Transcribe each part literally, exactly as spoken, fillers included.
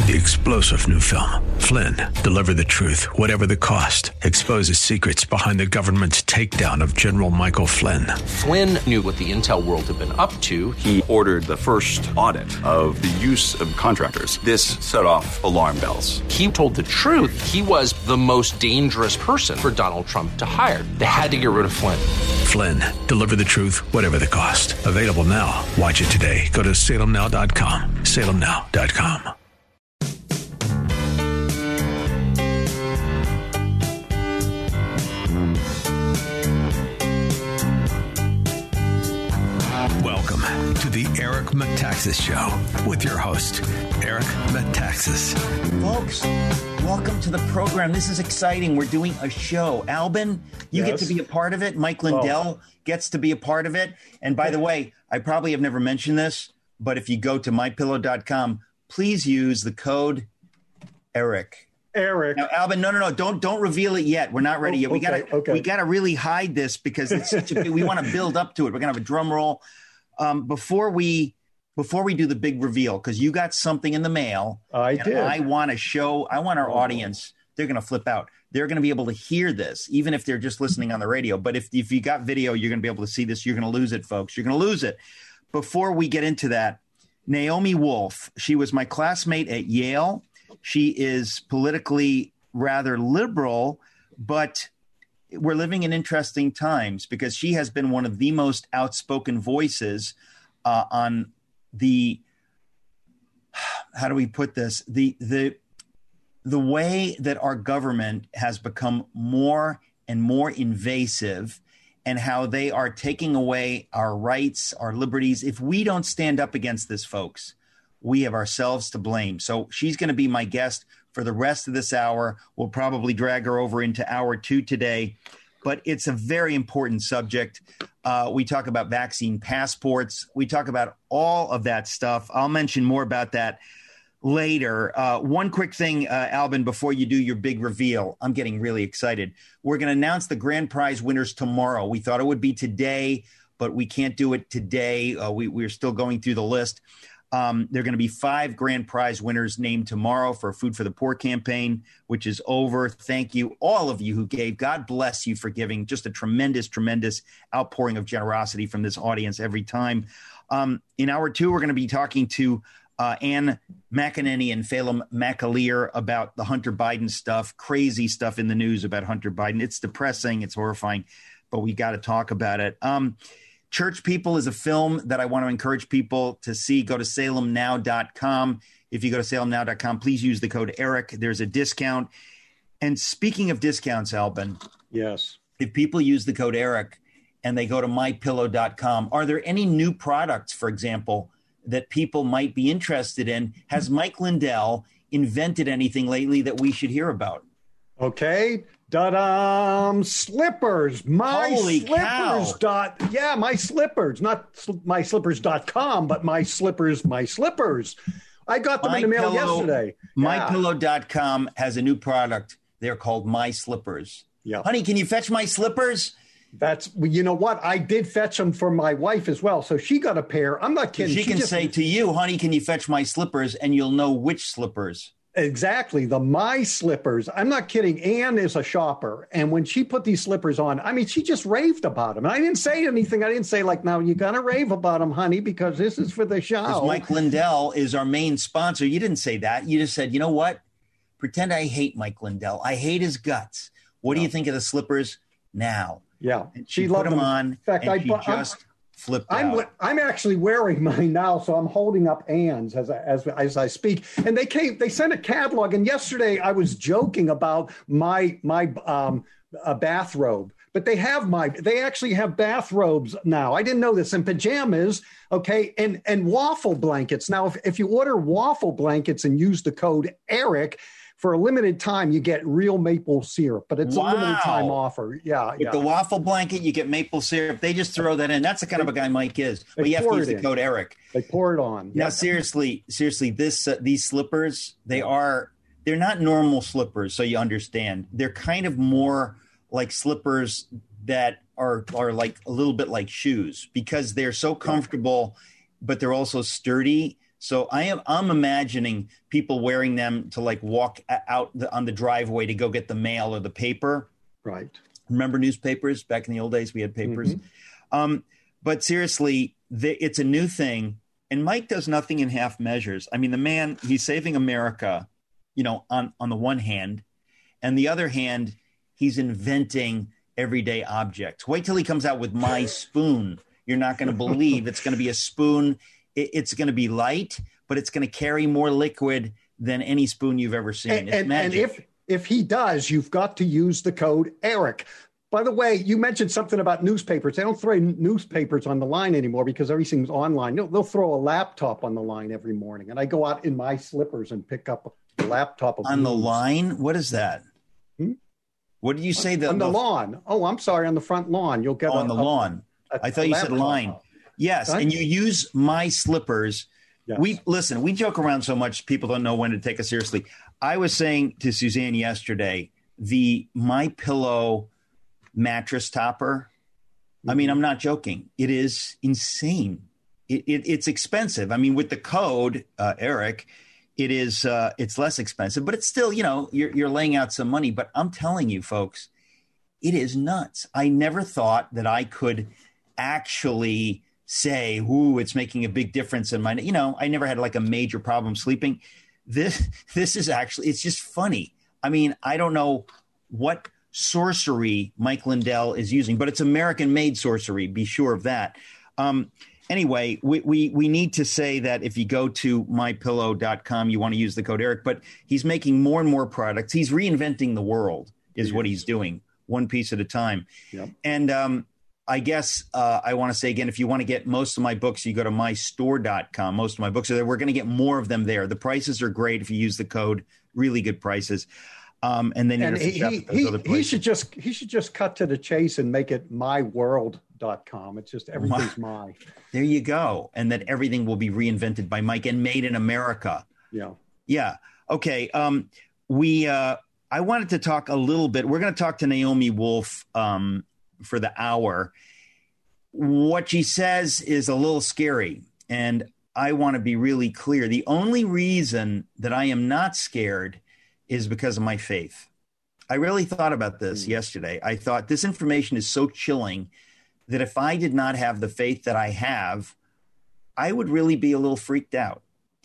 The explosive new film, Flynn, deliver the truth, whatever the cost, exposes secrets behind the government's takedown of General Michael Flynn. Flynn knew what the intel world had been up to. He ordered the first audit of the use of contractors. This set off alarm bells. He told the truth. He was the most dangerous person for Donald Trump to hire. They had to get rid of Flynn. Flynn, deliver the truth, whatever the cost. Available now. Watch it today. Go to salem now dot com. salem now dot com. Welcome to the Eric Metaxas Show with your host, Eric Metaxas. Folks, welcome to the program. This is exciting. We're doing a show. Albin, you yes. get to be a part of it. Mike Lindell oh. gets to be a part of it. And by the way, I probably have never mentioned this, but if you go to my pillow dot com, please use the code Eric. Eric. Now, Albin, no, no, no, don't don't reveal it yet. We're not ready yet. We okay, gotta okay. we gotta really hide this because it's such a, we want to build up to it. We're gonna have a drum roll. Um, before we before we do the big reveal, because you got something in the mail. I did. I want to show. I want our oh. audience. They're gonna flip out. They're gonna be able to hear this, even if they're just listening on the radio. But if if you got video, you're gonna be able to see this. You're gonna lose it, folks. You're gonna lose it. Before we get into that, Naomi Wolf. She was my classmate at Yale. She is politically rather liberal, but we're living in interesting times because she has been one of the most outspoken voices uh, on the, how do we put this? The, the, the way that our government has become more and more invasive and how they are taking away our rights, our liberties. If we don't stand up against this, folks, we have ourselves to blame. So she's going to be my guest for the rest of this hour. We'll probably drag her over into hour two today, but it's a very important subject. Uh, we talk about vaccine passports. We talk about all of that stuff. I'll mention more about that later. Uh, one quick thing, uh, Albin, before you do your big reveal, I'm getting really excited. We're going to announce the grand prize winners tomorrow. We thought it would be today, but we can't do it today. Uh, we, we're still going through the list. Um, there are going to be five grand prize winners named tomorrow for Food for the Poor campaign, which is over. Thank you, all of you who gave. God bless you for giving. Just a tremendous, tremendous outpouring of generosity from this audience every time. Um, in hour two, we're going to be talking to uh, Ann McEnany and Phelim McAleer about the Hunter Biden stuff, crazy stuff in the news about Hunter Biden. It's depressing. It's horrifying, but we got to talk about it. Um, Church People is a film that I want to encourage people to see. Go to salem now dot com. If you go to salem now dot com, please use the code Eric. There's a discount. And speaking of discounts, Albin. Yes. If people use the code Eric and they go to my pillow dot com, are there any new products, for example, that people might be interested in? Has Mike Lindell invented anything lately that we should hear about? Okay. Da-dum, slippers, my Holy slippers cow. dot, yeah, my slippers, not sl- my slippers dot com, but my slippers, my slippers. I got them My in the mail Pillow, yesterday. my Yeah. pillow dot com has a new product. They're called My Slippers. Yeah. Honey, can you fetch my slippers? That's, you know what? I did fetch them for my wife as well. So she got a pair. I'm not kidding. She, she can just, say to you, honey, can you fetch my slippers? And you'll know which slippers. Exactly. The My Slippers. I'm not kidding. Ann is a shopper. And when she put these slippers on, I mean, she just raved about them. And I didn't say anything. I didn't say like, now you got to rave about them, honey, because this is for the show. Because Mike Lindell is our main sponsor. You didn't say that. You just said, you know what? Pretend I hate Mike Lindell. I hate his guts. What Yeah. do you think of the slippers now? Yeah. And she, She put loved them them. on In fact, and I she bu- just flipped I'm out. I'm actually wearing mine now, so I'm holding up Ann's as I, as as I speak. And they came, they sent a catalog. And yesterday I was joking about my my um a bathrobe, but they have my they actually have bathrobes now. I didn't know this, and pajamas, okay, and and waffle blankets. Now, if if you order waffle blankets and use the code Eric, for a limited time, you get real maple syrup, but it's Wow. a limited time offer. Yeah, With yeah. the waffle blanket, you get maple syrup. They just throw that in. That's the kind of a guy Mike is. But you have to pour use it the in. code Eric. They pour it on. Now, Yeah. seriously, seriously, this uh, these slippers, they are they're not normal slippers, so you understand. They're kind of more like slippers that are are like a little bit like shoes because they're so comfortable, but they're also sturdy. So I am I'm imagining people wearing them to like walk out the, on the driveway to go get the mail or the paper. Right. Remember newspapers? Back in the old days, we had papers. Mm-hmm. Um, but seriously, the, it's a new thing. And Mike does nothing in half measures. I mean, the man, he's saving America, you know, on, on the one hand. And the other hand, he's inventing everyday objects. Wait till he comes out with My Spoon. You're not going to believe it's going to be a spoon. It, it's going to be light, but it's going to carry more liquid than any spoon you've ever seen. And, it's and, magic. and if if he does, you've got to use the code ERIC. By the way, you mentioned something about newspapers. They don't throw newspapers on the line anymore because everything's online. They'll, they'll throw a laptop on the line every morning. And I go out in my slippers and pick up a laptop. Of on news. the line? What is that? Hmm? What did you say? The, on the, the lawn. Oh, I'm sorry. On the front lawn. You'll get oh, a, on the a, lawn. A, I thought you said line. Yes. Huh? And you use My Slippers. Yes. We listen, we joke around so much, people don't know when to take us seriously. I was saying to Suzanne yesterday, the My Pillow mattress topper. Mm-hmm. I mean, I'm not joking. It is insane. It, it, it's expensive. I mean, with the code, uh, Eric, it is uh, it's less expensive, but it's still, you know, you're, you're laying out some money. But I'm telling you, folks, it is nuts. I never thought that I could actually say, ooh, it's making a big difference in my, you know, I never had like a major problem sleeping. This, this is actually, it's just funny. I mean, I don't know what sorcery Mike Lindell is using, but it's American made sorcery. Be sure of that. Um, anyway, we, we, we need to say that if you go to my pillow dot com, you want to use the code Eric, but he's making more and more products. He's reinventing the world is what he's doing, one piece at a time. Yep. And, um, I guess uh, I want to say again, if you want to get most of my books, you go to my store dot com. Most of my books are there. We're going to get more of them there. The prices are great if you use the code. Really good prices. Um, and then and you're he, shop he, at those other he, places. he should just he should just cut to the chase and make it my world dot com. It's just everything's my, my. There you go. And that everything will be reinvented by Mike and made in America. Yeah. Yeah. Okay. Um, we uh, I wanted to talk a little bit. We're going to talk to Naomi Wolf um, for the hour. What she says is a little scary, and I want to be really clear. The only reason that I am not scared is because of my faith. I really thought about this mm-hmm. yesterday. I thought this information is so chilling that if I did not have the faith that I have, I would really be a little freaked out.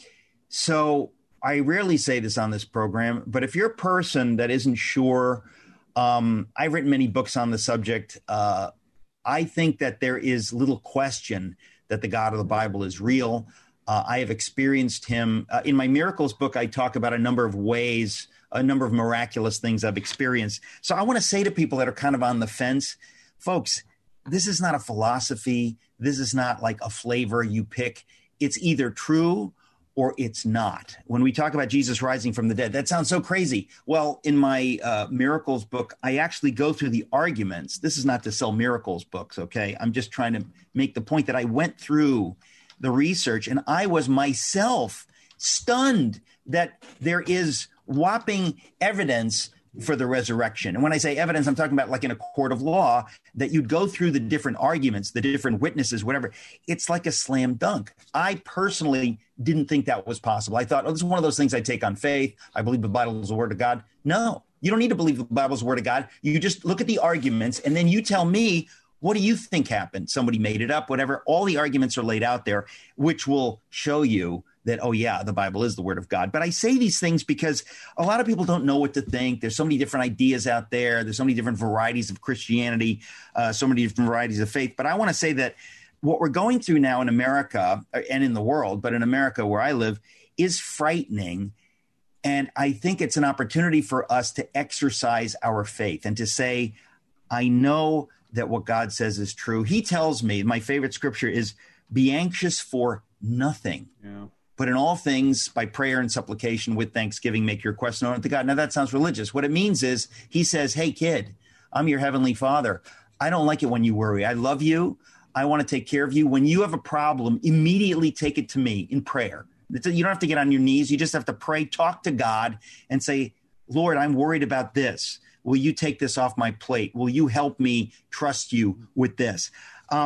So I rarely say this on this program, but if you're a person that isn't sure, um, I've written many books on the subject. Uh, I think that there is little question that the God of the Bible is real. Uh, I have experienced him. Uh, in my Miracles book, I talk about a number of ways, a number of miraculous things I've experienced. So I want to say to people that are kind of on the fence, folks, this is not a philosophy. This is not like a flavor you pick. It's either true or it's not. When we talk about Jesus rising from the dead, that sounds so crazy. Well, in my uh, Miracles book, I actually go through the arguments. This is not to sell Miracles books, okay? I'm just trying to make the point that I went through the research and I was myself stunned that there is whopping evidence for the resurrection. And when I say evidence, I'm talking about like in a court of law, that you'd go through the different arguments, the different witnesses, whatever. It's like a slam dunk. I personally didn't think that was possible. I thought, oh, this is one of those things I take on faith. I believe the Bible is the word of God. No, you don't need to believe the Bible is the word of God. You just look at the arguments and then you tell me, what do you think happened? Somebody made it up, whatever. All the arguments are laid out there, which will show you that, oh, yeah, the Bible is the word of God. But I say these things because a lot of people don't know what to think. There's so many different ideas out there. There's so many different varieties of Christianity, uh, so many different varieties of faith. But I want to say that what we're going through now in America and in the world, but in America where I live, is frightening. And I think it's an opportunity for us to exercise our faith and to say, I know that what God says is true. He tells me, my favorite scripture is, be anxious for nothing. Yeah. But in all things, by prayer and supplication with thanksgiving, make your requests known unto God. Now, that sounds religious. What it means is he says, hey, kid, I'm your heavenly father. I don't like it when you worry. I love you. I want to take care of you. When you have a problem, immediately take it to me in prayer. You don't have to get on your knees. You just have to pray, talk to God and say, Lord, I'm worried about this. Will you take this off my plate? Will you help me trust you with this? Um,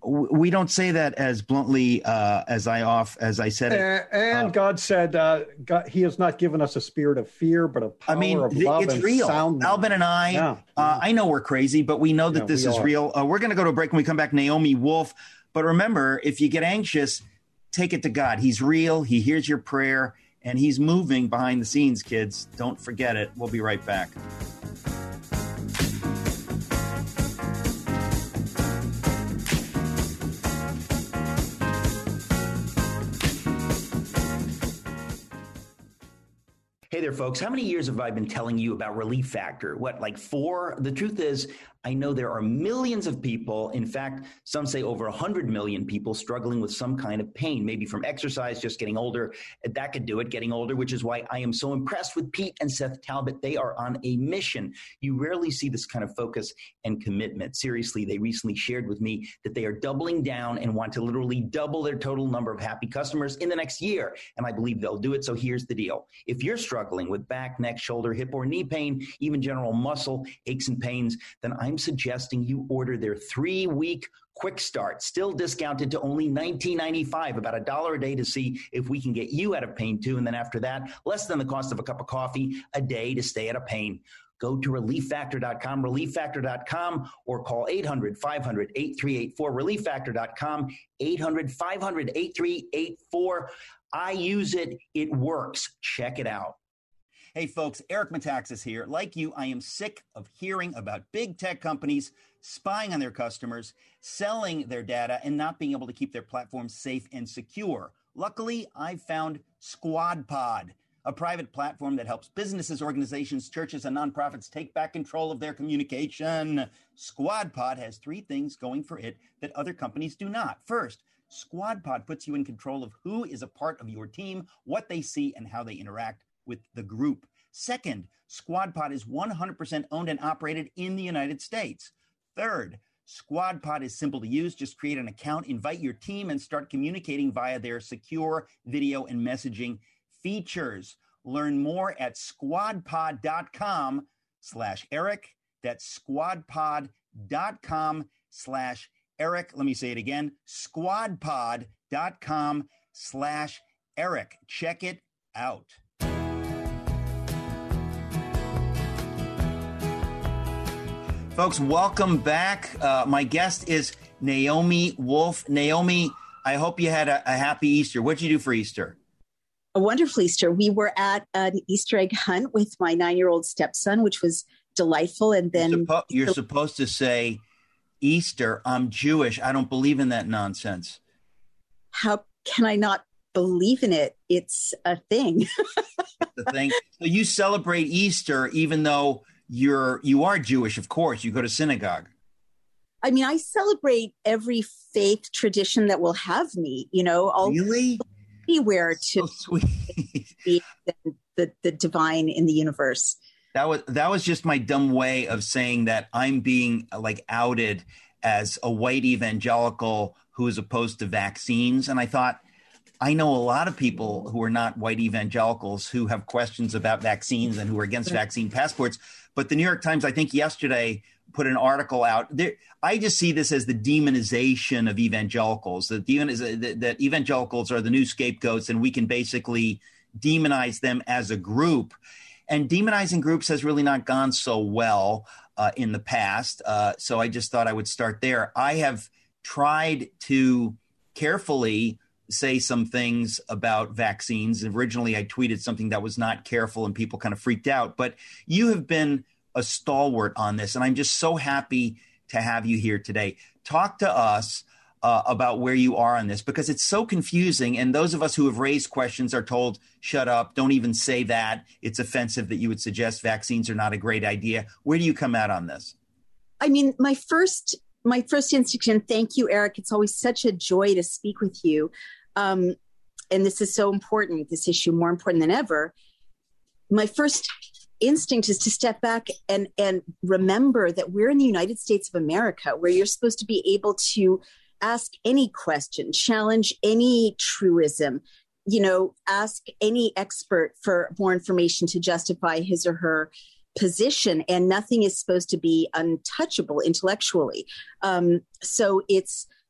we don't say that as bluntly uh, as I off as I said it. And, and uh, God said, uh, God, He has not given us a spirit of fear, but of power, I mean, of love, it's and real. sound. Albin and I, yeah. uh, I know we're crazy, but we know that Yeah, this we is are. real. Uh, we're going to go to a break. When we come back, Naomi Wolf. But remember, if you get anxious, take it to God. He's real. He hears your prayer, and He's moving behind the scenes, kids. Don't forget it. We'll be right back. Hey there, folks. How many years have I been telling you about Relief Factor? What, like four? The truth is, I know there are millions of people, in fact, some say over one hundred million people struggling with some kind of pain, maybe from exercise, just getting older. That could do it, getting older, which is why I am so impressed with Pete and Seth Talbot. They are on a mission. You rarely see this kind of focus and commitment. Seriously, they recently shared with me that they are doubling down and want to literally double their total number of happy customers in the next year. And I believe they'll do it. So here's the deal. If you're struggling with back, neck, shoulder, hip, or knee pain, even general muscle aches and pains, then I'm suggesting you order their three-week quick start, still discounted to only nineteen ninety-five, about a dollar a day to see if we can get you out of pain too. And then after that, less than the cost of a cup of coffee a day to stay out of pain. Go to relief factor dot com, relief factor dot com, or call eight hundred, five hundred, eight three eight four, relief factor dot com, eight hundred, five hundred, eight three eight four. I use it. It works. Check it out. Hey, folks, Eric Metaxas here. Like you, I am sick of hearing about big tech companies spying on their customers, selling their data, and not being able to keep their platforms safe and secure. Luckily, I've found SquadPod, a private platform that helps businesses, organizations, churches, and nonprofits take back control of their communication. SquadPod has three things going for it that other companies do not. First, SquadPod puts you in control of who is a part of your team, what they see, and how they interact with the group. Second, SquadPod is one hundred percent owned and operated in the United States. Third, SquadPod is simple to use. Just create an account, invite your team, and start communicating via their secure video and messaging features. Learn more at squadpod.com slash Eric. That's squadpod.com slash Eric. Let me say it again, squadpod.com slash Eric. Check it out. Folks, welcome back. Uh, my guest is Naomi Wolf. Naomi, I hope you had a, a happy Easter. What did you do for Easter? A wonderful Easter. We were at an Easter egg hunt with my nine-year-old stepson, which was delightful. And then You're, suppo- you're supposed to say, Easter, I'm Jewish. I don't believe in that nonsense. How can I not believe in it? It's a thing. The thing. So you celebrate Easter even though you're you are Jewish, of course. You go to synagogue. I mean, I celebrate every faith tradition that will have me. You know, I'll really anywhere to so sweet. be the, the the divine in the universe. That was that was just my dumb way of saying that I'm being like outed as a white evangelical who is opposed to vaccines, and I thought, I know a lot of people who are not white evangelicals who have questions about vaccines and who are against vaccine passports. But the New York Times, I think yesterday, put an article out there. I just see this as the demonization of evangelicals, that, demoniz- that evangelicals are the new scapegoats and we can basically demonize them as a group. And demonizing groups has really not gone so well uh, in the past. Uh, so I just thought I would start there. I have tried to carefully say some things about vaccines. Originally, I tweeted something that was not careful and people kind of freaked out. But you have been a stalwart on this, and I'm just so happy to have you here today. Talk to us uh, about where you are on this, because it's so confusing. And those of us who have raised questions are told, shut up, don't even say that. It's offensive that you would suggest vaccines are not a great idea. Where do you come out on this? I mean, my first my first instinct, and thank you, Eric. It's always such a joy to speak with you. Um, and this is so important, this issue, more important than ever. My first instinct is to step back and, and remember that we're in the United States of America, where you're supposed to be able to ask any question, challenge any truism, you know, ask any expert for more information to justify his or her position, and nothing is supposed to be untouchable intellectually. Um, so it's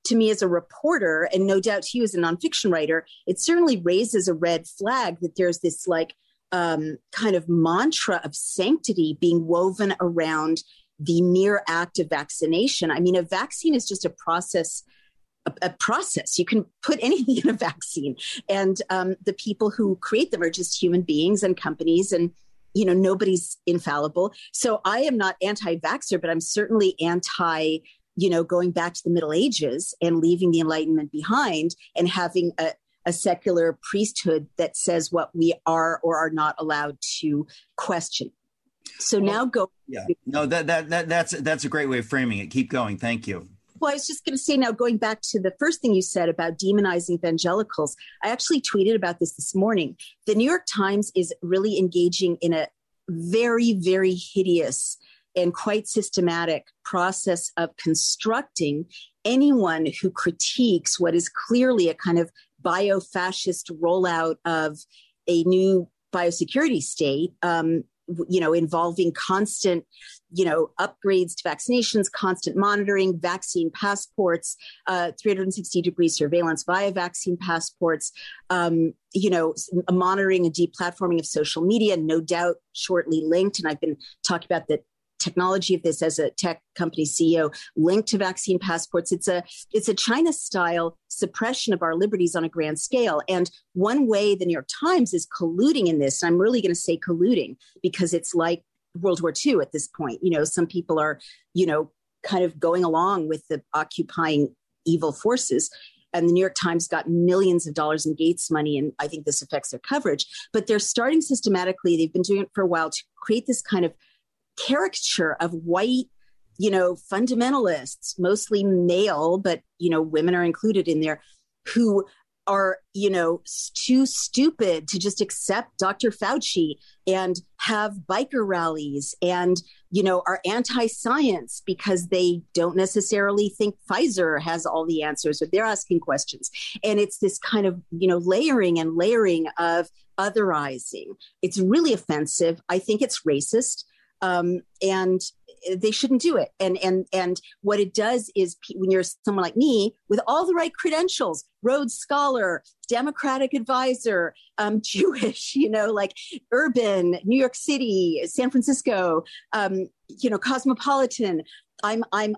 to me as a reporter, and no doubt to you as a nonfiction writer, it certainly raises a red flag that there's this like um, kind of mantra of sanctity being woven around the mere act of vaccination. I mean, a vaccine is just a process, a, a process. You can put anything in a vaccine, and um, the people who create them are just human beings and companies, and you know, nobody's infallible. So I am not anti-vaxxer, but I'm certainly anti, you know, going back to the Middle Ages and leaving the Enlightenment behind and having a, a secular priesthood that says what we are or are not allowed to question. So well, now go. Yeah, no, that, that, that, that's, that's a great way of framing it. Keep going. Thank you. Well, I was just going to say now, going back to the first thing you said about demonizing evangelicals, I actually tweeted about this this morning. The New York Times is really engaging in a very, very hideous and quite systematic process of constructing anyone who critiques what is clearly a kind of bio-fascist rollout of a new biosecurity state, um, you know, involving constant, you know, upgrades to vaccinations, constant monitoring, vaccine passports, uh, three hundred sixty degree surveillance via vaccine passports, um, you know, monitoring and deplatforming of social media, no doubt shortly linked. And I've been talking about the technology of this as a tech company C E O, linked to vaccine passports. It's a it's a China-style suppression of our liberties on a grand scale. And one way the New York Times is colluding in this, and I'm really going to say colluding because it's like World War Two at this point. You know, some people are, you know, kind of going along with the occupying evil forces. And the New York Times got millions of dollars in Gates money, and I think this affects their coverage. But they're starting systematically, they've been doing it for a while, to create this kind of caricature of white, you know, fundamentalists, mostly male, but, you know, women are included in there, who are, you know, too stupid to just accept Doctor Fauci and have biker rallies and, you know, are anti-science because they don't necessarily think Pfizer has all the answers or they're asking questions. And it's this kind of, you know, layering and layering of otherizing. It's really offensive. I think it's racist. Um, and they shouldn't do it. And and and what it does is, when you're someone like me with all the right credentials, Rhodes Scholar, Democratic advisor, um, Jewish, you know, like urban, New York City, San Francisco, um, you know, cosmopolitan, I'm I'm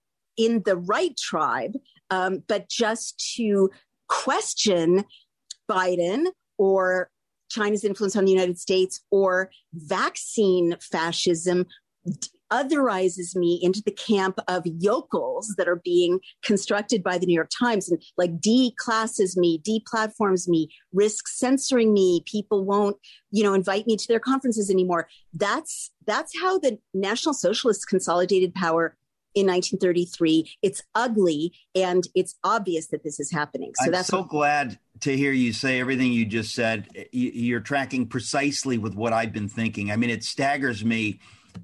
in the right tribe, um, but just to question Biden or China's influence on the United States or vaccine fascism otherizes me into the camp of yokels that are being constructed by the New York Times and like declasses me, deplatforms me, risks censoring me. People won't, you know, invite me to their conferences anymore. That's that's how the National Socialists consolidated power in nineteen thirty-three. It's ugly, and it's obvious that this is happening. So I'm that's so what- glad to hear you say everything you just said. You're tracking precisely with what I've been thinking. I mean, it staggers me.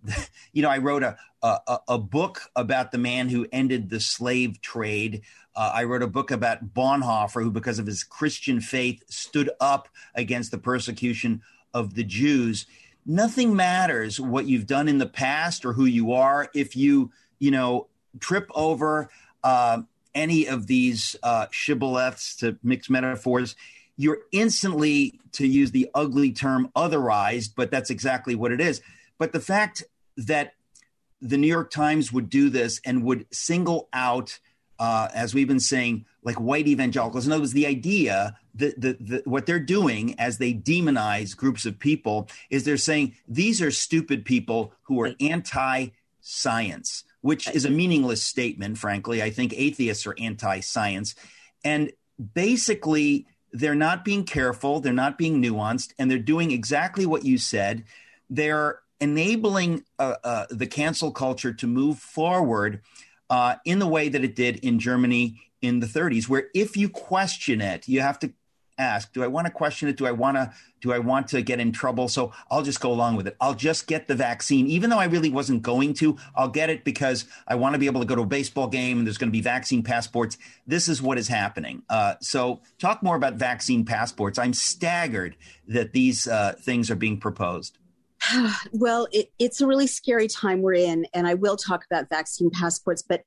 You know, I wrote a a, a book about the man who ended the slave trade. Uh, I wrote a book about Bonhoeffer, who, because of his Christian faith, stood up against the persecution of the Jews. Nothing matters what you've done in the past or who you are if you, you know, trip over uh, any of these uh, shibboleths, to mix metaphors. You're instantly, to use the ugly term, otherized, but that's exactly what it is. But the fact that the New York Times would do this and would single out, uh, as we've been saying, like white evangelicals. In other words, the idea that the, the, what they're doing as they demonize groups of people is they're saying these are stupid people who are anti-science, which is a meaningless statement, frankly. I think atheists are anti-science. And basically, they're not being careful. They're not being nuanced. And they're doing exactly what you said. They're enabling uh, uh, the cancel culture to move forward uh, in the way that it did in Germany in the thirties, where if you question it, you have to ask, do I want to question it? Do I want to, do I want to get in trouble? So I'll just go along with it. I'll just get the vaccine, even though I really wasn't going to. I'll get it because I want to be able to go to a baseball game and there's going to be vaccine passports. This is what is happening. Uh, so talk more about vaccine passports. I'm staggered that these uh, things are being proposed. Well, it, it's a really scary time we're in, and I will talk about vaccine passports, but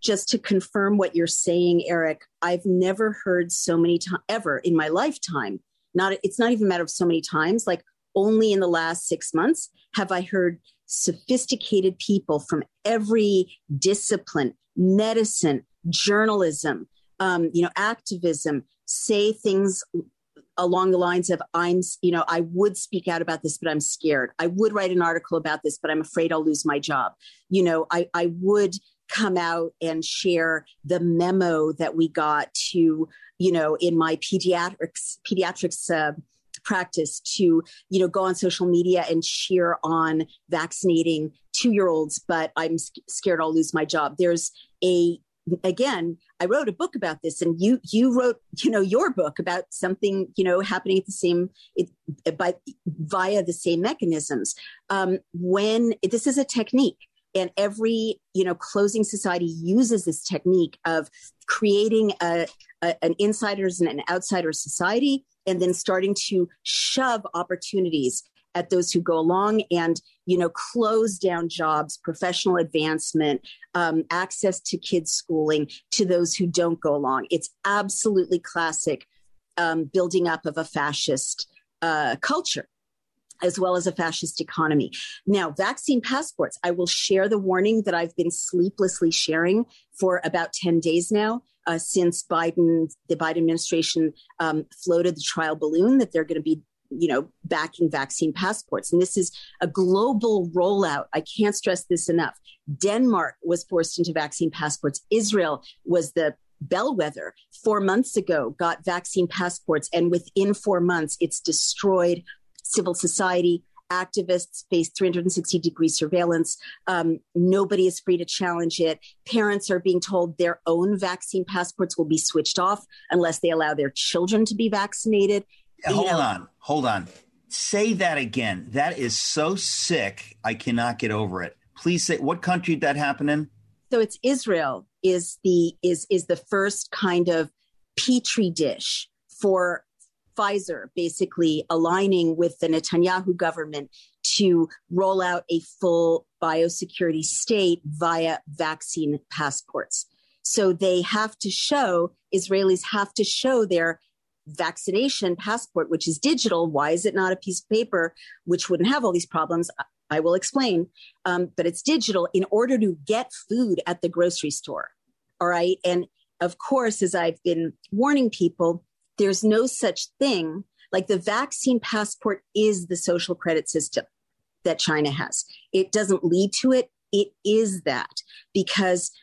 just to confirm what you're saying, Eric, I've never heard so many times ever in my lifetime. Not, it's not even a matter of so many times, like only in the last six months have I heard sophisticated people from every discipline, medicine, journalism, um, you know, activism, say things along the lines of, I'm, you know, I would speak out about this, but I'm scared. I would write an article about this, but I'm afraid I'll lose my job. You know, I, I would come out and share the memo that we got to, you know, in my pediatrics, pediatrics uh, practice to, you know, go on social media and cheer on vaccinating two-year-olds, but I'm scared I'll lose my job. There's a, again, I wrote a book about this, and you you wrote, you know, your book about something, you know, happening at the same, it, by via the same mechanisms. Um, when this is a technique, and every, you know, closing society uses this technique of creating a, a an insiders and an outsider society, and then starting to shove opportunities at those who go along and, you know, close down jobs, professional advancement, um, access to kids' schooling to those who don't go along. It's absolutely classic um, building up of a fascist uh, culture, as well as a fascist economy. Now, vaccine passports, I will share the warning that I've been sleeplessly sharing for about ten days now, uh, since Biden, the Biden administration um, floated the trial balloon that they're going to be, you know, backing vaccine passports. And this is a global rollout. I can't stress this enough. Denmark was forced into vaccine passports. Israel was the bellwether four months ago, got vaccine passports. And within four months, it's destroyed civil society. Activists face three hundred sixty degree surveillance. Um, nobody is free to challenge it. Parents are being told their own vaccine passports will be switched off unless they allow their children to be vaccinated. Hold you know, on, hold on. Say that again. That is so sick. I cannot get over it. Please say, what country did that happen in? So it's Israel is the is is the first kind of petri dish for Pfizer, basically aligning with the Netanyahu government to roll out a full biosecurity state via vaccine passports. So they have to show, Israelis have to show their vaccination passport, which is digital. Why is it not a piece of paper, which wouldn't have all these problems? I will explain. Um, but it's digital in order to get food at the grocery store. All right. And of course, as I've been warning people, there's no such thing like the vaccine passport is the social credit system that China has. It doesn't lead to it. It is that because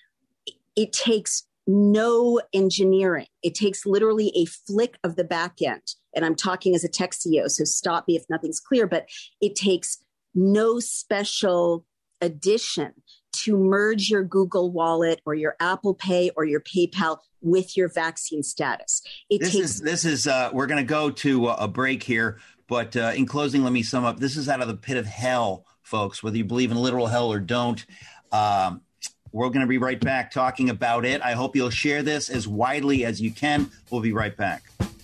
it takes no engineering. It takes literally a flick of the back end. And I'm talking as a tech C E O, so stop me if nothing's clear, but it takes no special addition to merge your Google Wallet or your Apple Pay or your PayPal with your vaccine status. It this takes- is this is uh, we're going to go to a break here, but uh, in closing, let me sum up. This is out of the pit of hell, folks. Whether you believe in literal hell or don't, um, we're going to be right back talking about it. I hope you'll share this as widely as you can. We'll be right back.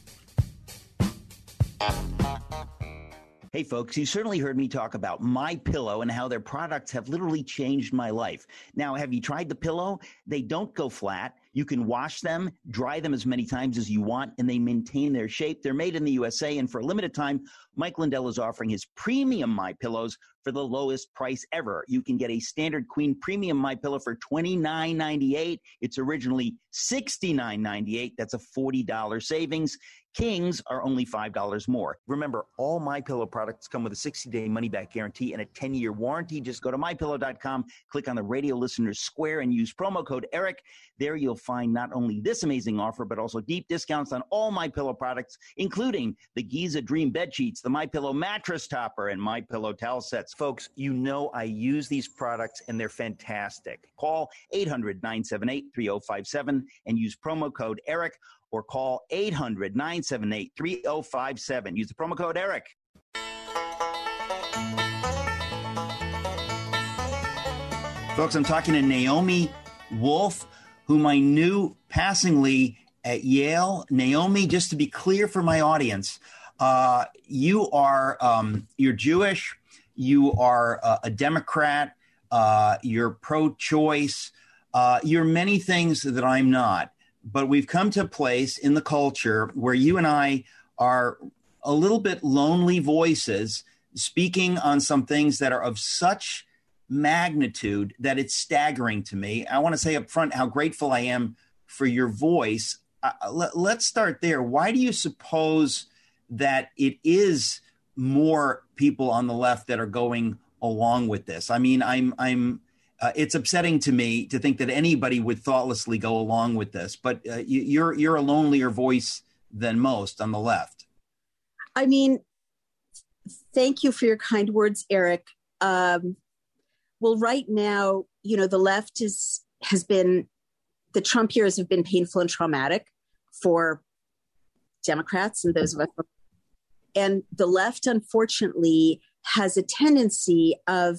Hey, folks, you certainly heard me talk about MyPillow and how their products have literally changed my life. Now, have you tried the pillow? They don't go flat. You can wash them, dry them as many times as you want, and they maintain their shape. They're made in the U S A, and for a limited time, Mike Lindell is offering his premium MyPillows for the lowest price ever. You can get a standard queen premium MyPillow for twenty-nine ninety-eight. It's originally sixty-nine ninety-eight. That's a forty dollars savings. Kings are only five dollars more. Remember, all MyPillow products come with a sixty-day money-back guarantee and a ten-year warranty. Just go to my pillow dot com, click on the radio listeners square, and use promo code ERIC. There you'll find not only this amazing offer, but also deep discounts on all MyPillow products, including the Giza Dream bed sheets, the MyPillow mattress topper, and MyPillow towel sets. Folks, you know I use these products, and they're fantastic. Call eight hundred, nine seven eight, three oh five seven and use promo code ERIC, or call eight hundred, nine seven eight, three oh five seven. Use the promo code ERIC. Folks, I'm talking to Naomi Wolf, whom I knew passingly at Yale. Naomi, just to be clear for my audience, uh, you are um, you're Jewish, you are uh, a Democrat, uh, you're pro-choice. Uh, you're many things that I'm not, but we've come to a place in the culture where you and I are a little bit lonely voices speaking on some things that are of such magnitude that it's staggering to me. I want to say up front how grateful I am for your voice. Uh, let, let's start there. Why do you suppose that it is more people on the left that are going along with this? I mean, I'm, I'm, uh, it's upsetting to me to think that anybody would thoughtlessly go along with this, but uh, you, you're, you're a lonelier voice than most on the left. I mean, thank you for your kind words, Eric. Um, well, right now, you know, the left is, has been, the Trump years have been painful and traumatic for Democrats and those of us. And the left, unfortunately, has a tendency of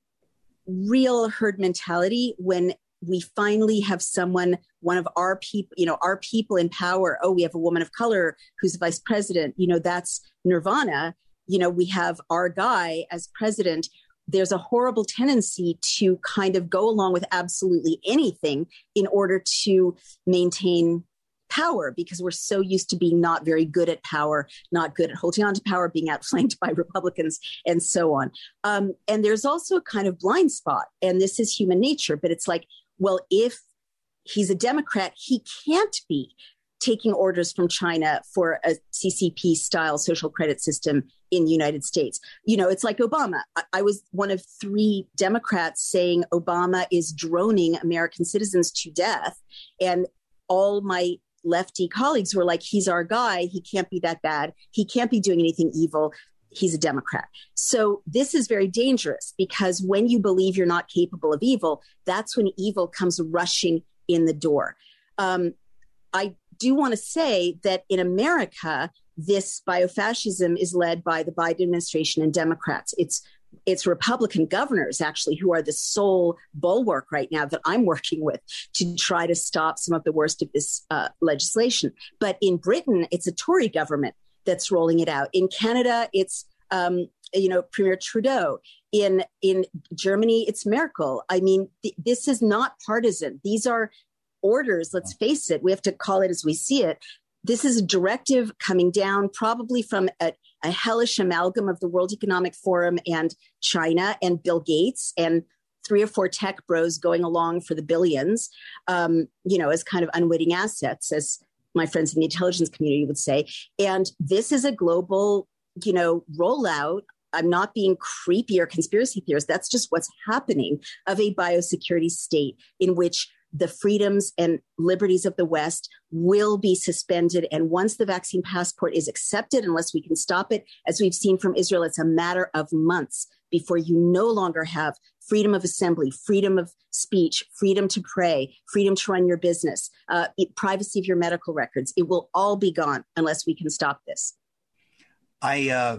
real herd mentality when we finally have someone, one of our people, you know, our people in power. Oh, we have a woman of color who's vice president. You know, that's nirvana. You know, we have our guy as president. There's a horrible tendency to kind of go along with absolutely anything in order to maintain power, because we're so used to being not very good at power, not good at holding on to power, being outflanked by Republicans, and so on. Um, and there's also a kind of blind spot, and this is human nature, but it's like, well, if he's a Democrat, he can't be taking orders from China for a C C P-style social credit system in the United States. You know, it's like Obama. I, I was one of three Democrats saying Obama is droning American citizens to death, and all my lefty colleagues were like, he's our guy. He can't be that bad. He can't be doing anything evil. He's a Democrat. So this is very dangerous, because when you believe you're not capable of evil, that's when evil comes rushing in the door. Um, I do want to say that in America, this biofascism is led by the Biden administration and Democrats. It's It's Republican governors, actually, who are the sole bulwark right now that I'm working with to try to stop some of the worst of this uh, legislation. But in Britain, it's a Tory government that's rolling it out. In Canada, it's, um, you know, Premier Trudeau. In in Germany, it's Merkel. I mean, th- this is not partisan. These are orders. Let's face it. We have to call it as we see it. This is a directive coming down probably from a, a hellish amalgam of the World Economic Forum and China and Bill Gates and three or four tech bros going along for the billions, um, you know, as kind of unwitting assets, as my friends in the intelligence community would say. And this is a global, you know, rollout. I'm not being creepy or conspiracy theorist. That's just what's happening, of a biosecurity state in which the freedoms and liberties of the West will be suspended. And once the vaccine passport is accepted, unless we can stop it, as we've seen from Israel, it's a matter of months before you no longer have freedom of assembly, freedom of speech, freedom to pray, freedom to run your business, uh, privacy of your medical records. It will all be gone unless we can stop this. I, uh,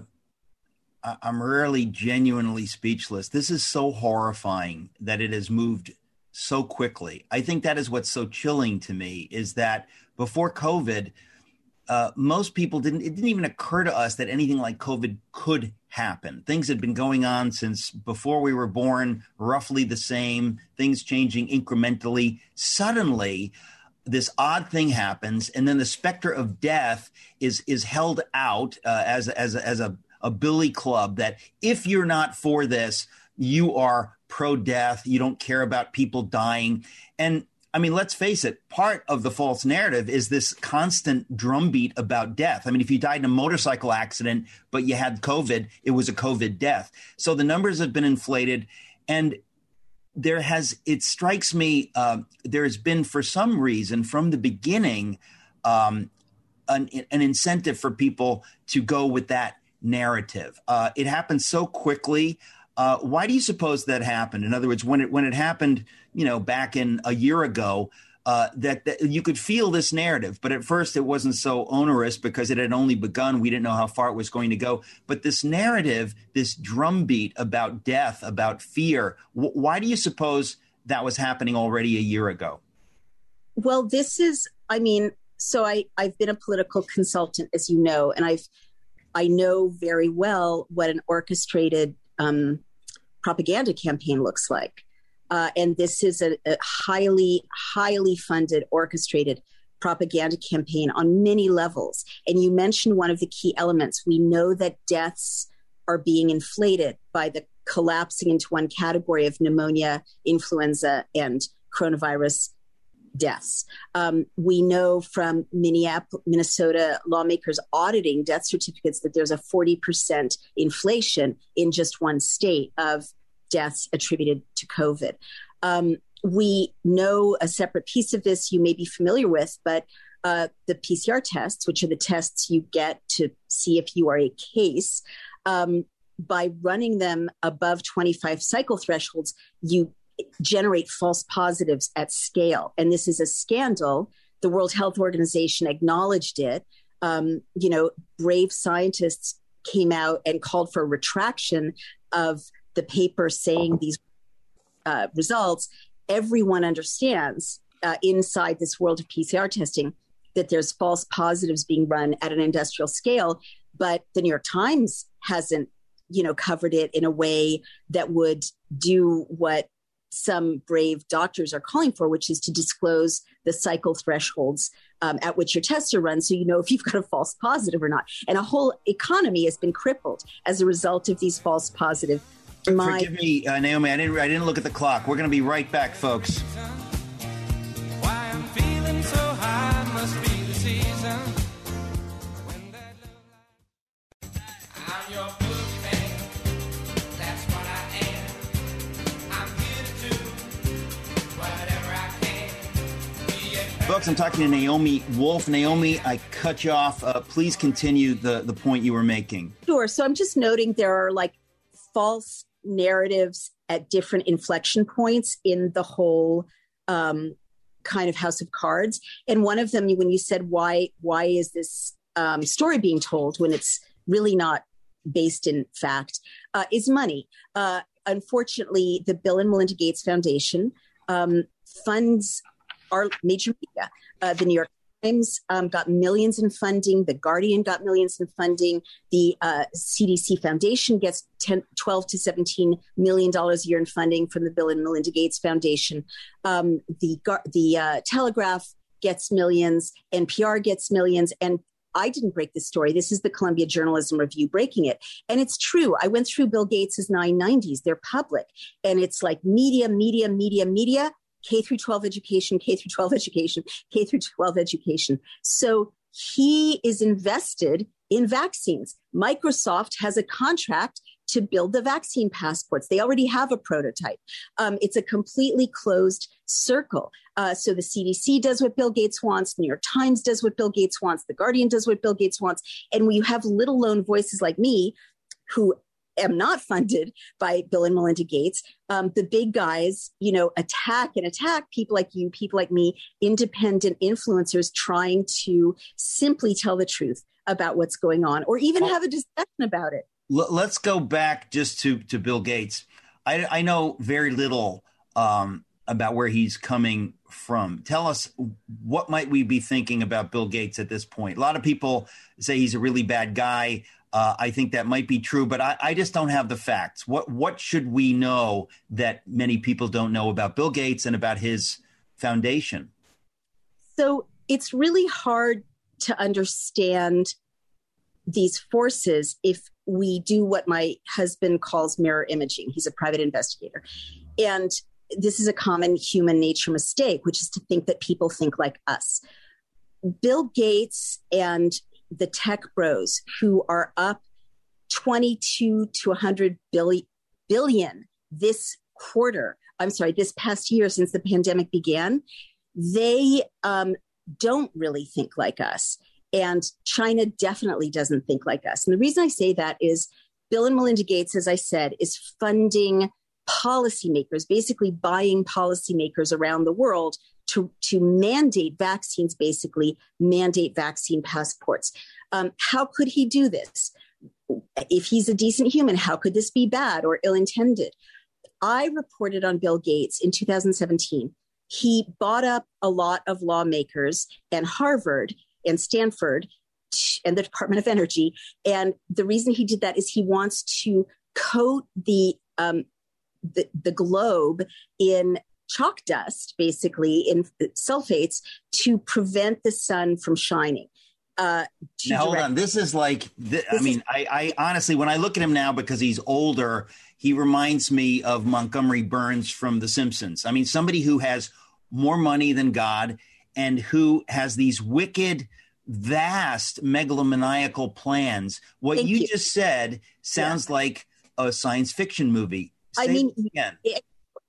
I'm really genuinely speechless. This is so horrifying that it has moved so quickly. I think that is what's so chilling to me, is that before COVID, uh, most people didn't, it didn't even occur to us that anything like COVID could happen. Things had been going on since before we were born, roughly the same, things changing incrementally. Suddenly, this odd thing happens, and then the specter of death is is held out uh, as, as, as a, a billy club that if you're not for this, you are pro-death, you don't care about people dying. And I mean, let's face it, part of the false narrative is this constant drumbeat about death. I mean, if you died in a motorcycle accident, but you had COVID, it was a COVID death. So the numbers have been inflated. And there has, it strikes me, uh, there has been, for some reason, from the beginning, um, an, an incentive for people to go with that narrative. Uh, it happened so quickly. Uh, why do you suppose that happened? In other words, when it when it happened, you know, back in a year ago, uh, that, that you could feel this narrative. But at first, it wasn't so onerous because it had only begun. We didn't know how far it was going to go. But this narrative, this drumbeat about death, about fear, w- why do you suppose that was happening already a year ago? Well, this is, I mean, so I, I've been a political consultant, as you know, and I've I know very well what an orchestrated um, propaganda campaign looks like. Uh, and this is a, a highly, highly funded, orchestrated propaganda campaign on many levels. And you mentioned one of the key elements. We know that deaths are being inflated by the collapsing into one category of pneumonia, influenza, and coronavirus deaths. Um, we know from Minneapolis, Minnesota lawmakers auditing death certificates that there's a forty percent inflation in just one state of deaths attributed to COVID. Um, we know a separate piece of this you may be familiar with, but uh, the P C R tests, which are the tests you get to see if you are a case, um, by running them above twenty-five cycle thresholds, you generate false positives at scale. And this is a scandal. The World Health Organization acknowledged it. Um, you know, brave scientists came out and called for a retraction of the paper saying these uh, results. Everyone understands uh, inside this world of P C R testing that there's false positives being run at an industrial scale, but the New York Times hasn't, you know, covered it in a way that would do what some brave doctors are calling for, which is to disclose the cycle thresholds um, at which your tests are run, so you know if you've got a false positive or not. And a whole economy has been crippled as a result of these false positive. My- Forgive me, uh, Naomi, I didn't, I didn't look at the clock. We're going to be right back, folks. Why I'm feeling so high must be the season. When that love... I'm your boogeyman. That's what I am. I'm here to do whatever I can. Be a... Folks, I'm talking to Naomi Wolf. Naomi, I cut you off. Uh, please continue the, the point you were making. Sure. So I'm just noting there are like false narratives at different inflection points in the whole um, kind of house of cards. And one of them, when you said, why, why is this um, story being told when it's really not based in fact, uh, is money. Uh, unfortunately, the Bill and Melinda Gates Foundation um, funds our major media. Uh, the New York Times um, got millions in funding. The Guardian got millions in funding. The uh, C D C Foundation gets ten, twelve to seventeen million dollars a year in funding from the Bill and Melinda Gates Foundation. Um, the the uh, Telegraph gets millions. N P R gets millions. And I didn't break this story. This is the Columbia Journalism Review breaking it. And it's true. I went through Bill Gates's nine nineties. They're public. And it's like media, media, media, media. K through twelve education, K through twelve education, K through twelve education. So he is invested in vaccines. Microsoft has a contract to build the vaccine passports. They already have a prototype. Um, it's a completely closed circle. Uh, so the C D C does what Bill Gates wants. The New York Times does what Bill Gates wants. The Guardian does what Bill Gates wants. And when you have little lone voices like me who am not funded by Bill and Melinda Gates, um, the big guys, you know, attack and attack people like you, people like me, independent influencers trying to simply tell the truth about what's going on or even well, have a discussion about it. L- let's go back just to, to Bill Gates. I, I know very little um, about where he's coming from. Tell us, what might we be thinking about Bill Gates at this point? A lot of people say he's a really bad guy. Uh, I think that might be true, but I, I just don't have the facts. What what should we know that many people don't know about Bill Gates and about his foundation? So it's really hard to understand these forces if we do what my husband calls mirror imaging. He's a private investigator. And this is a common human nature mistake, which is to think that people think like us. Bill Gates and the tech bros who are up twenty-two to one hundred billion, billion this quarter, I'm sorry, this past year since the pandemic began, they um, don't really think like us. And China definitely doesn't think like us. And the reason I say that is Bill and Melinda Gates, as I said, is funding policymakers, basically buying policymakers around the world to, to mandate vaccines, basically mandate vaccine passports. Um, how could he do this? If he's a decent human, how could this be bad or ill-intended? I reported on Bill Gates in two thousand seventeen. He bought up a lot of lawmakers and Harvard and Stanford and the Department of Energy. And the reason he did that is he wants to coat the um, the, the globe in chalk dust, basically in sulfates, to prevent the sun from shining. Uh, now, hold on. This is like, th- I mean, is- I, I honestly, when I look at him now, because he's older, he reminds me of Montgomery Burns from The Simpsons. I mean, somebody who has more money than God and who has these wicked, vast, megalomaniacal plans. What you, you just said sounds yeah. like a science fiction movie. Say I mean, again. It,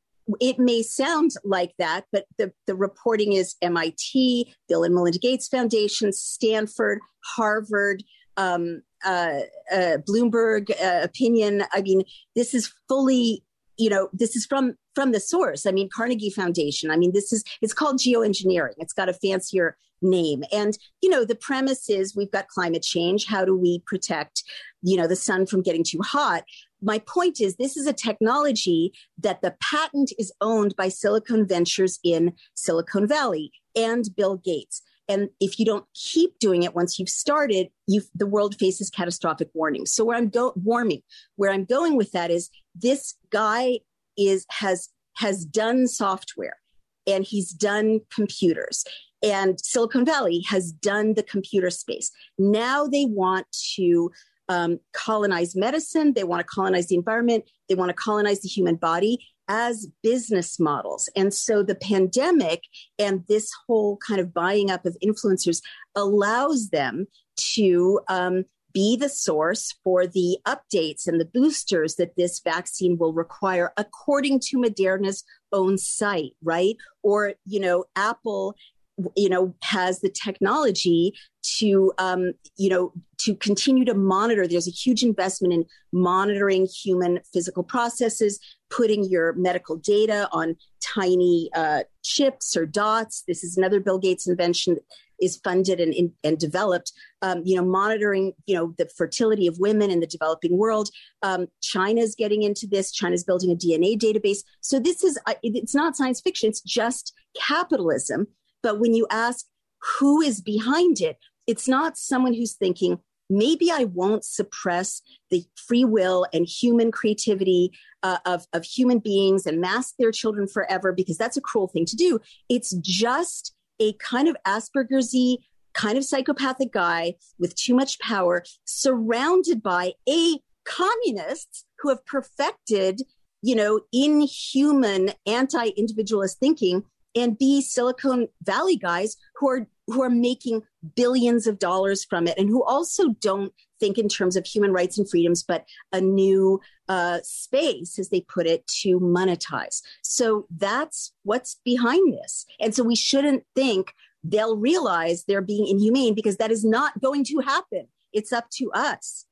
it may sound like that, but the, the reporting is M I T, Bill and Melinda Gates Foundation, Stanford, Harvard, um, uh, uh, Bloomberg uh, opinion. I mean, this is fully, you know, this is from from the source. I mean, Carnegie Foundation. I mean, this is, it's called geoengineering. It's got a fancier name. And, you know, the premise is we've got climate change. How do we protect, you know, the sun from getting too hot? My point is, this is a technology that the patent is owned by Silicon Ventures in Silicon Valley and Bill Gates. And if you don't keep doing it once you've started, you the world faces catastrophic warning. So where I'm go warming, where I'm going with that is this guy is has has done software and he's done computers. And Silicon Valley has done the computer space. Now they want to Um, colonize medicine. They want to colonize the environment. They want to colonize the human body as business models. And so the pandemic and this whole kind of buying up of influencers allows them to um, be the source for the updates and the boosters that this vaccine will require, according to Moderna's own site, right? Or, you know, Apple you know, has the technology to, um, you know, to continue to monitor. There's a huge investment in monitoring human physical processes, putting your medical data on tiny uh, chips or dots. This is another Bill Gates invention that is funded and, and, and developed, um, you know, monitoring, you know, the fertility of women in the developing world. Um, China's getting into this. China's building a D N A database. So this is, uh, it's not science fiction. It's just capitalism. But when you ask who is behind it, it's not someone who's thinking, maybe I won't suppress the free will and human creativity uh, of, of human beings and mask their children forever, because that's a cruel thing to do. It's just a kind of Asperger's-y, kind of psychopathic guy with too much power, surrounded by A, communists who have perfected, you know, inhuman anti-individualist thinking, and B, Silicon Valley guys who are who are making billions of dollars from it and who also don't think in terms of human rights and freedoms, but a new uh, space, as they put it, to monetize. So that's what's behind this. And so we shouldn't think they'll realize they're being inhumane, because that is not going to happen. It's up to us.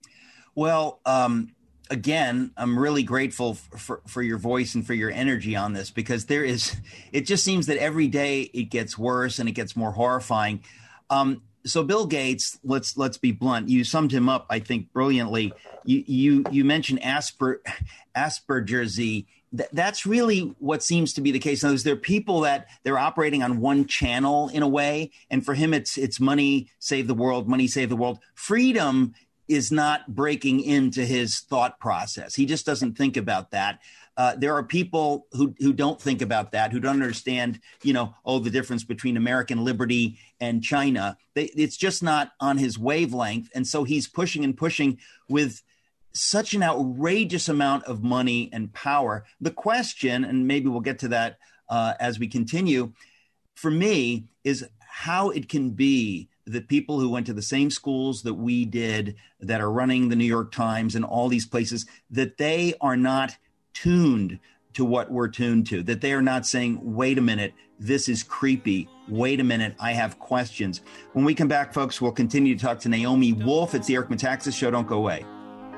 Well, um again, I'm really grateful for, for, for your voice and for your energy on this, because there is, it just seems that every day it gets worse and it gets more horrifying. Um, so Bill Gates, let's let's be blunt. You summed him up, I think, brilliantly. You you you mentioned Asper Asperger's-y. Th- that's really what seems to be the case. Now, there are people that they're operating on one channel in a way, and for him, it's it's money save the world, money save the world. Freedom is not breaking into his thought process. He just doesn't think about that. Uh, there are people who who don't think about that, who don't understand, you know, oh, the difference between American liberty and China. They, it's just not on his wavelength. And so he's pushing and pushing with such an outrageous amount of money and power. The question, and maybe we'll get to that uh, as we continue, for me, is how it can be that people who went to the same schools that we did, that are running the New York Times and all these places, that they are not tuned to what we're tuned to, that they are not saying, wait a minute, this is creepy. Wait a minute, I have questions. When we come back, folks, we'll continue to talk to Naomi Wolf. It's the Eric Metaxas Show. Don't go away.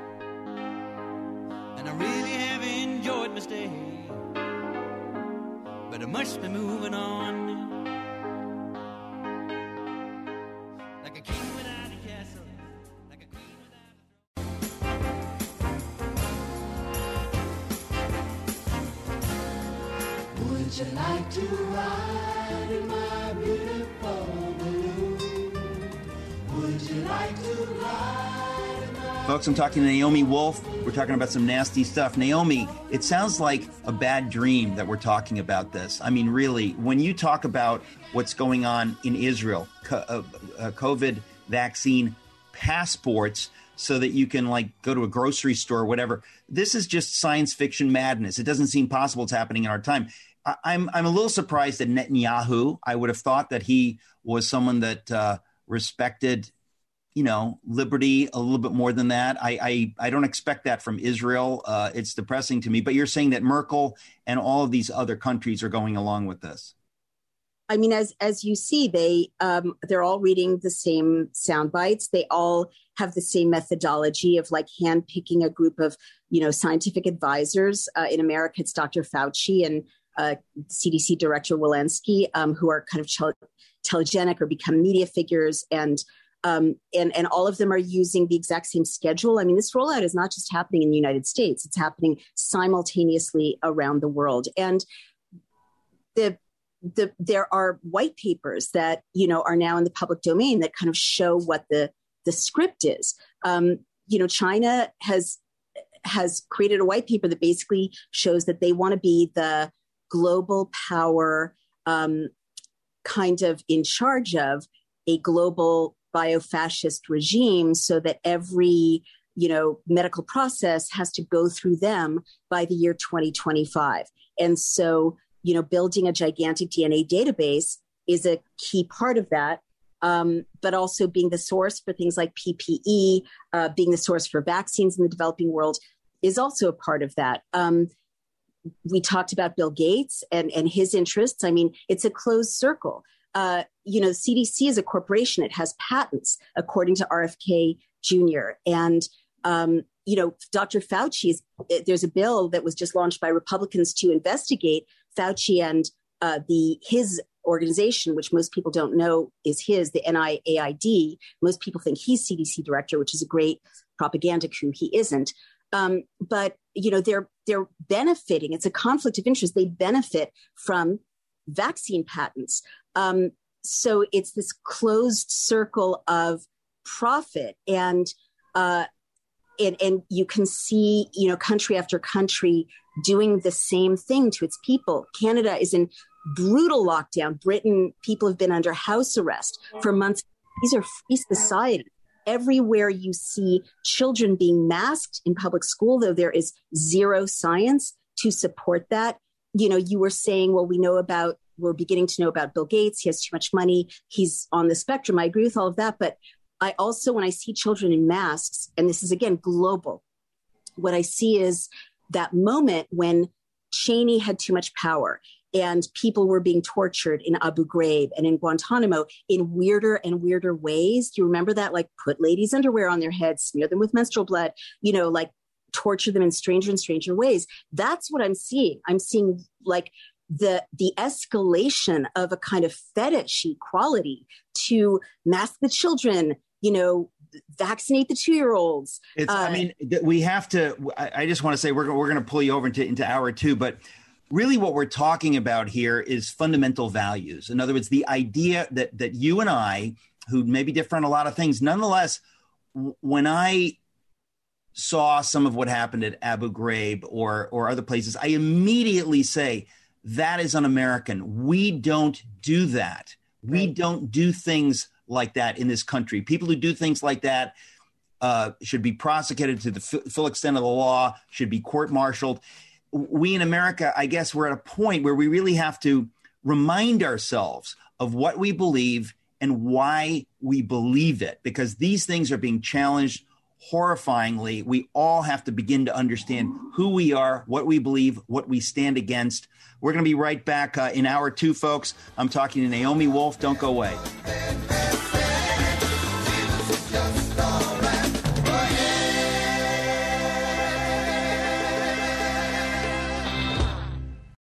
And I really have enjoyed my stay, but I must be moving on. Like a king without a castle, like a queen without a... Would you like to ride in my beautiful balloon? Would you like to ride in my Folks, I'm talking to Naomi Wolf. We're talking about some nasty stuff. Naomi, it sounds like a bad dream that we're talking about this. I mean, really, when you talk about what's going on in Israel, co- uh, uh, COVID vaccine passports so that you can like go to a grocery store or whatever, this is just science fiction madness. It doesn't seem possible it's happening in our time. I- I'm, I'm a little surprised at Netanyahu. I would have thought that he was someone that uh, respected you know, liberty a little bit more than that. I I, I don't expect that from Israel. Uh, it's depressing to me. But you're saying that Merkel and all of these other countries are going along with this. I mean, as as you see, they um, they're all reading the same sound bites. They all have the same methodology of like handpicking a group of, you know, scientific advisors. Uh, in America, it's Doctor Fauci and uh, C D C Director Walensky, um, who are kind of tel- telegenic or become media figures, and Um, and, and all of them are using the exact same schedule. I mean, this rollout is not just happening in the United States. It's happening simultaneously around the world. And the, the, there are white papers that, you know, are now in the public domain that kind of show what the, the script is. Um, you know, China has, has created a white paper that basically shows that they want to be the global power um, kind of in charge of a global bio-fascist regime, so that every, you know, medical process has to go through them by the year twenty twenty-five. And so, you know, building a gigantic D N A database is a key part of that, um, but also being the source for things like P P E, uh, being the source for vaccines in the developing world is also a part of that. Um, we talked about Bill Gates and, and his interests. I mean, it's a closed circle. Uh, you know, C D C is a corporation. It has patents, according to R F K Junior And, um, you know, Doctor Fauci, is, there's a bill that was just launched by Republicans to investigate Fauci and uh, the his organization, which most people don't know is his, the N I A I D. Most people think he's C D C director, which is a great propaganda coup. He isn't. Um, but, you know, they're they're benefiting. It's a conflict of interest. They benefit from vaccine patents. Um, so it's this closed circle of profit, and, uh, and and you can see, you know, country after country doing the same thing to its people. Canada is in brutal lockdown. Britain, people have been under house arrest for months. These are free societies. Everywhere you see children being masked in public school, though, there is zero science to support that. You know, you were saying, well, we know about We're beginning to know about Bill Gates. He has too much money. He's on the spectrum. I agree with all of that. But I also, when I see children in masks, and this is, again, global, what I see is that moment when Cheney had too much power and people were being tortured in Abu Ghraib and in Guantanamo in weirder and weirder ways. Do you remember that? Like put ladies' underwear on their heads, smear them with menstrual blood, you know, like torture them in stranger and stranger ways. That's what I'm seeing. I'm seeing like the the escalation of a kind of fetishy quality to mask the children, you know, vaccinate the two-year-olds. It's, uh, I mean, we have to, I, I just want to say, we're, we're going to pull you over into, into hour two, but really what we're talking about here is fundamental values. In other words, the idea that, that you and I, who maybe differ on a lot of things, nonetheless, w- when I saw some of what happened at Abu Ghraib or, or other places, I immediately say, that is un-American. We don't do that. We Right. don't do things like that in this country. People who do things like that uh, should be prosecuted to the f- full extent of the law, should be court-martialed. We in America, I guess we're at a point where we really have to remind ourselves of what we believe and why we believe it, because these things are being challenged horrifyingly. We all have to begin to understand who we are, what we believe, what we stand against. We're going to be right back uh, in hour two, folks. I'm talking to Naomi Wolf. Don't go away.